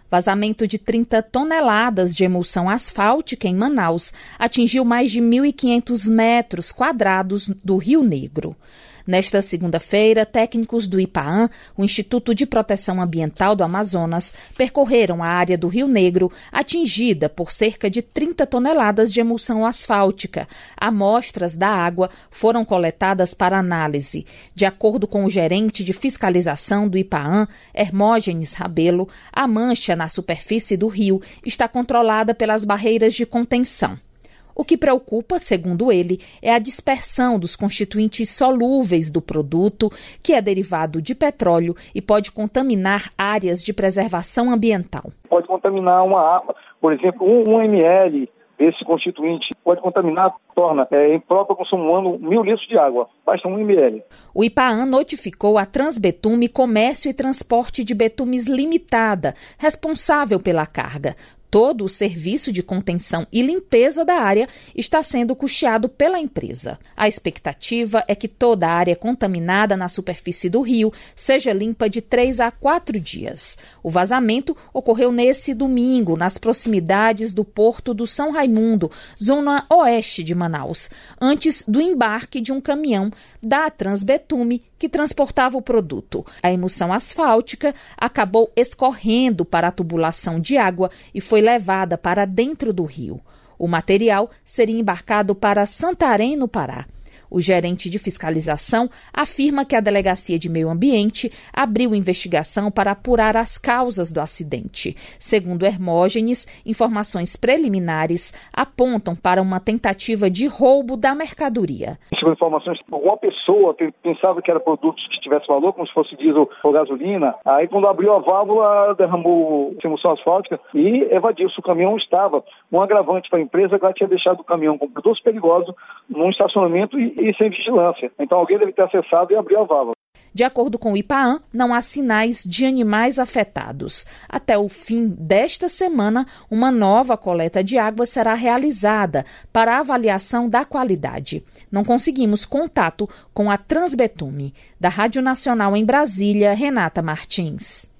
Vazamento de 30 toneladas de emulsão asfáltica em Manaus atingiu mais de 1.500 metros quadrados do Rio Negro. Nesta segunda-feira, técnicos do IPAAM, o Instituto de Proteção Ambiental do Amazonas, percorreram a área do Rio Negro atingida por cerca de 30 toneladas de emulsão asfáltica. Amostras da água foram coletadas para análise. De acordo com o gerente de fiscalização do IPAAM, Hermógenes Rabelo, a mancha na superfície do rio está controlada pelas barreiras de contenção. O que preocupa, segundo ele, é a dispersão dos constituintes solúveis do produto, que é derivado de petróleo e pode contaminar áreas de preservação ambiental. Pode contaminar uma água, por exemplo, 1 ml desse constituinte pode contaminar, torna impróprio ao consumo humano 1.000 litros de água, basta 1 ml. O IPAAM notificou a Transbetume Comércio e Transporte de Betumes Limitada, responsável pela carga. Todo o serviço de contenção e limpeza da área está sendo custeado pela empresa. A expectativa é que toda a área contaminada na superfície do rio seja limpa de 3 a 4 dias. O vazamento ocorreu nesse domingo, nas proximidades do Porto do São Raimundo, zona oeste de Manaus, antes do embarque de um caminhão da Transbetume que transportava o produto. A emulsão asfáltica acabou escorrendo para a tubulação de água e foi levada para dentro do rio. O material seria embarcado para Santarém, no Pará. O gerente de fiscalização afirma que a Delegacia de Meio Ambiente abriu investigação para apurar as causas do acidente. Segundo Hermógenes, informações preliminares apontam para uma tentativa de roubo da mercadoria. Segundo informações, alguma pessoa pensava que era produtos que tivesse valor, como se fosse diesel ou gasolina. Aí, quando abriu a válvula, derramou emulsão asfáltica e evadiu-se. O caminhão estava um agravante para a empresa que ela tinha deixado o caminhão com produtos perigosos num estacionamento e sem vigilância. Então alguém deve ter acessado e abriu a válvula. De acordo com o IPAAM, não há sinais de animais afetados. Até o fim desta semana, uma nova coleta de água será realizada para a avaliação da qualidade. Não conseguimos contato com a Transbetume. Da Rádio Nacional em Brasília, Renata Martins.